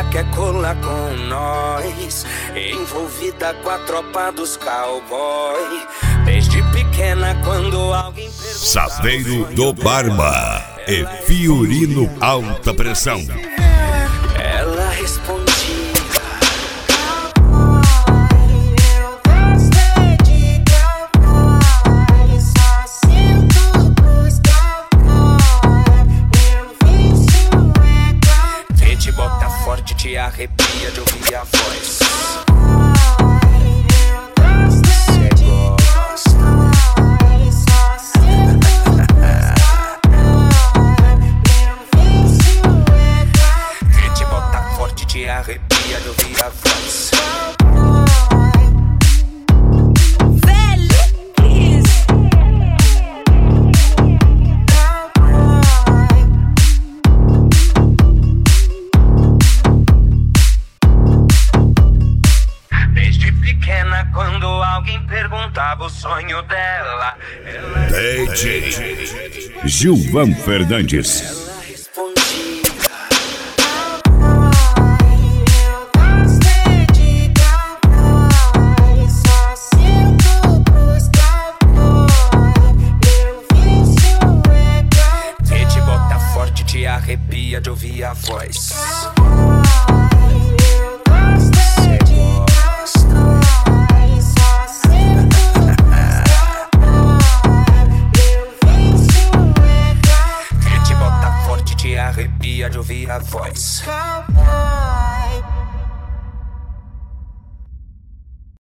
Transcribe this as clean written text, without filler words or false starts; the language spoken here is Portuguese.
quer colar com nós, envolvida com a tropa dos cowboy. Desde pequena quando alguém pergunta, Saveiro do Barba e Fiorino Alta Pressão. ela respondia: bota forte, te arrepia de ouvir a voz. Cê gosta. Que te bota forte, te arrepia de ouvir a voz. Quando alguém perguntava o sonho dela, DJ Gilvan Fernandes.